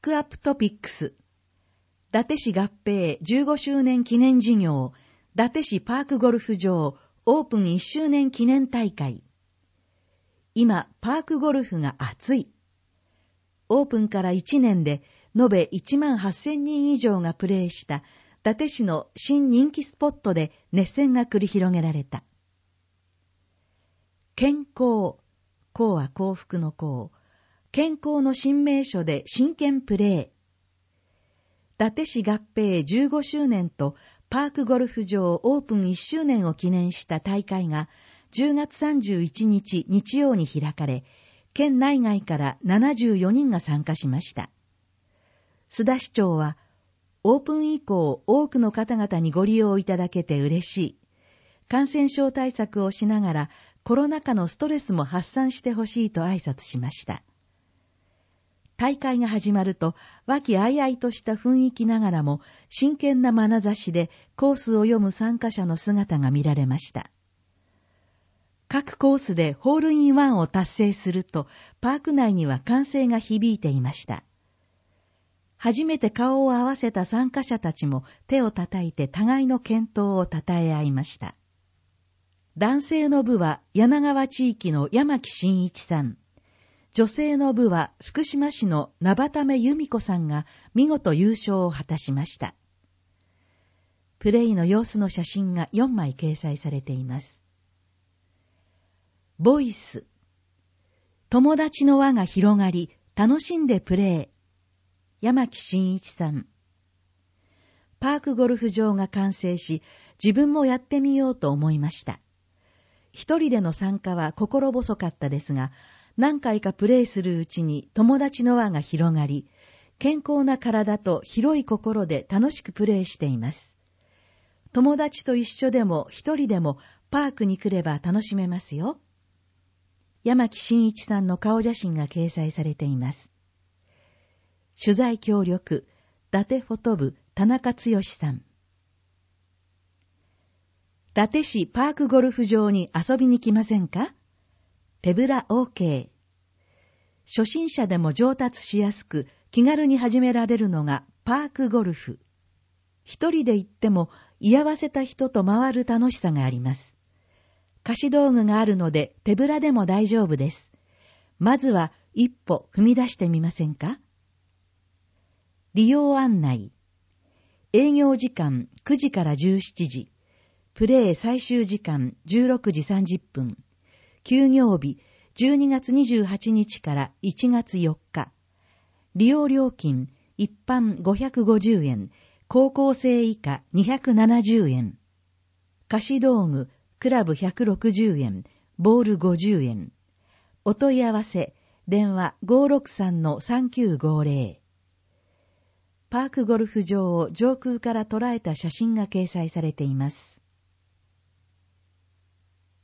クアップトピックス。伊達市合併15周年記念事業、伊達市パークゴルフ場オープン1周年記念大会。今、パークゴルフが熱い。オープンから1年で延べ18,000人以上がプレーした伊達市の新人気スポットで熱戦が繰り広げられた。健康、幸は幸福の幸。健康の新名所で真剣プレー。伊達市合併15周年とパークゴルフ場オープン1周年を記念した大会が10月31日日曜に開かれ、県内外から74人が参加しました。須田市長は、オープン以降多くの方々にご利用いただけて嬉しい。感染症対策をしながらコロナ禍のストレスも発散してほしいと挨拶しました。大会が始まると、和気あいあいとした雰囲気ながらも、真剣な眼差しでコースを読む参加者の姿が見られました。各コースでホールインワンを達成すると、パーク内には歓声が響いていました。初めて顔を合わせた参加者たちも手を叩いて互いの健闘を称え合いました。男性の部は柳川地域の山木真一さん。女性の部は福島市の名畑目由美子さんが見事優勝を果たしました。プレイの様子の写真が4枚掲載されています。ボイス。友達の輪が広がり、楽しんでプレイ。山木真一さん。パークゴルフ場が完成し、自分もやってみようと思いました。一人での参加は心細かったですが、何回かプレイするうちに友達の輪が広がり、健康な体と広い心で楽しくプレイしています。友達と一緒でも一人でもパークに来れば楽しめますよ。山木真一さんの顔写真が掲載されています。取材協力、伊達フォト部田中剛さん。伊達市パークゴルフ場に遊びに来ませんか？手ぶら OK。初心者でも上達しやすく気軽に始められるのがパークゴルフ。一人で行っても居合わせた人と回る楽しさがあります。貸し道具があるので手ぶらでも大丈夫です。まずは一歩踏み出してみませんか？利用案内。営業時間9時から17時。プレイ最終時間16時30分。休業日12月28日から1月4日。利用料金一般550円、高校生以下270円。貸し道具クラブ160円、ボール50円。お問い合わせ電話 563-3950。パークゴルフ場を上空から捉えた写真が掲載されています。